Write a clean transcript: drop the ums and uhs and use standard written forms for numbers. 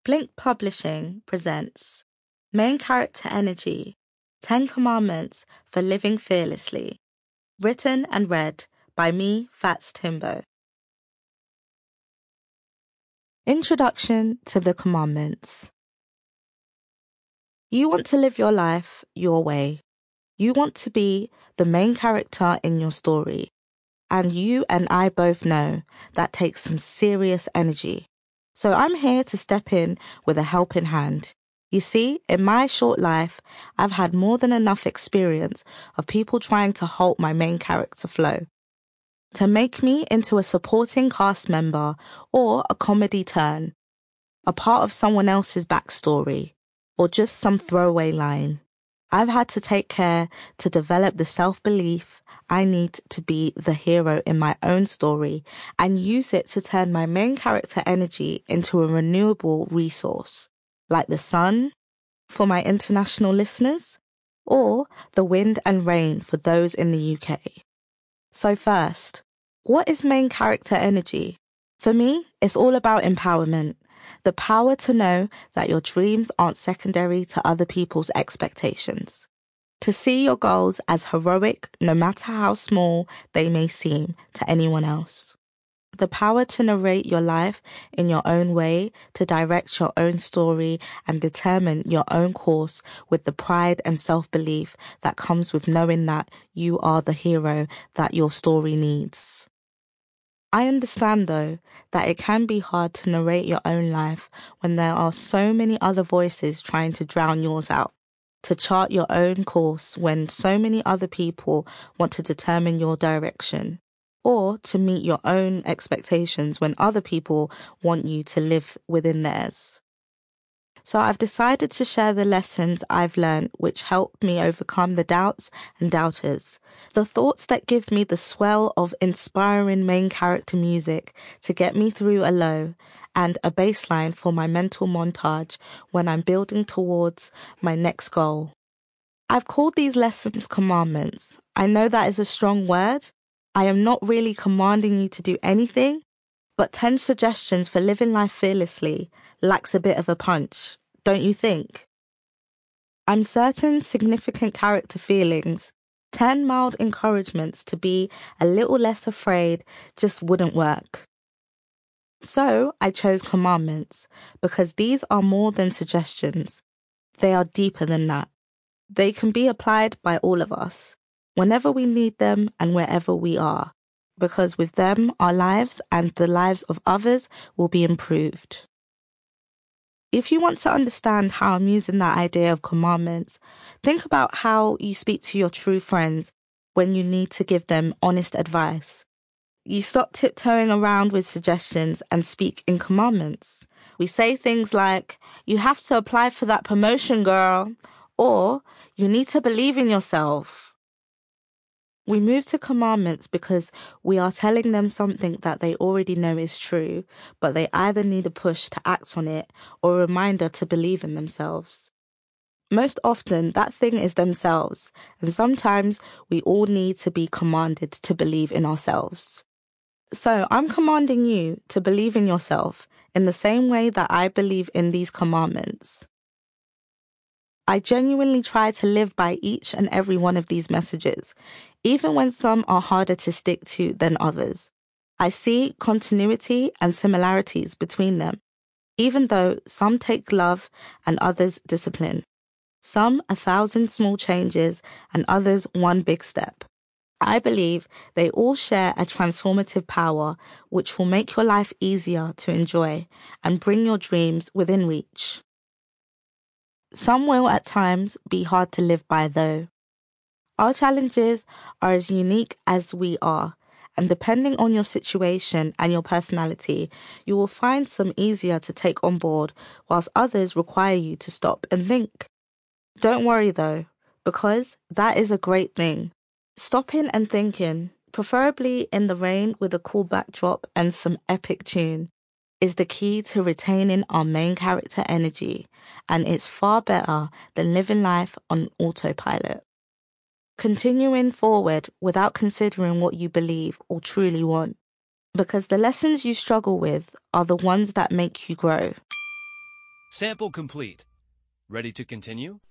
Blink Publishing presents Main Character Energy, 10 Commandments for Living Fearlessly, written and read by me, Fats Timbo. Introduction to the Commandments. You want to live your life your way. You want to be the main character in your story. And you and I both know that takes some serious energy. So I'm here to step in with a helping hand. You see, in my short life, I've had more than enough experience of people trying to halt my main character flow, to make me into a supporting cast member or a comedy turn, a part of someone else's backstory, or just some throwaway line. I've had to take care to develop the self-belief I need to be the hero in my own story and use it to turn my main character energy into a renewable resource, like the sun for my international listeners, or the wind and rain for those in the UK. So first, what is main character energy? For me, it's all about empowerment, the power to know that your dreams aren't secondary to other people's expectations. To see your goals as heroic, no matter how small they may seem to anyone else. The power to narrate your life in your own way, to direct your own story and determine your own course with the pride and self-belief that comes with knowing that you are the hero that your story needs. I understand, though, that it can be hard to narrate your own life when there are so many other voices trying to drown yours out. To chart your own course when so many other people want to determine your direction, or to meet your own expectations when other people want you to live within theirs. So I've decided to share the lessons I've learned which help me overcome the doubts and doubters, the thoughts that give me the swell of inspiring main character music to get me through a low, and a baseline for my mental montage when I'm building towards my next goal. I've called these lessons commandments. I know that is a strong word. I am not really commanding you to do anything, but 10 suggestions for living life fearlessly lacks a bit of a punch, don't you think? I'm certain significant character feelings, 10 mild encouragements to be a little less afraid just wouldn't work. So I chose commandments because these are more than suggestions. They are deeper than that. They can be applied by all of us, whenever we need them and wherever we are, because with them, our lives and the lives of others will be improved. If you want to understand how I'm using that idea of commandments, think about how you speak to your true friends when you need to give them honest advice. You stop tiptoeing around with suggestions and speak in commandments. We say things like, you have to apply for that promotion, girl, or you need to believe in yourself. We move to commandments because we are telling them something that they already know is true, but they either need a push to act on it or a reminder to believe in themselves. Most often, that thing is themselves, and sometimes we all need to be commanded to believe in ourselves. So I'm commanding you to believe in yourself in the same way that I believe in these commandments. I genuinely try to live by each and every one of these messages, even when some are harder to stick to than others. I see continuity and similarities between them, even though some take love and others discipline. Some 1,000 small changes and others one big step. I believe they all share a transformative power which will make your life easier to enjoy and bring your dreams within reach. Some will at times be hard to live by though. Our challenges are as unique as we are, and depending on your situation and your personality, you will find some easier to take on board whilst others require you to stop and think. Don't worry though, because that is a great thing. Stopping and thinking, preferably in the rain with a cool backdrop and some epic tune, is the key to retaining our main character energy, and it's far better than living life on autopilot. Continuing forward without considering what you believe or truly want, because the lessons you struggle with are the ones that make you grow. Sample complete. Ready to continue?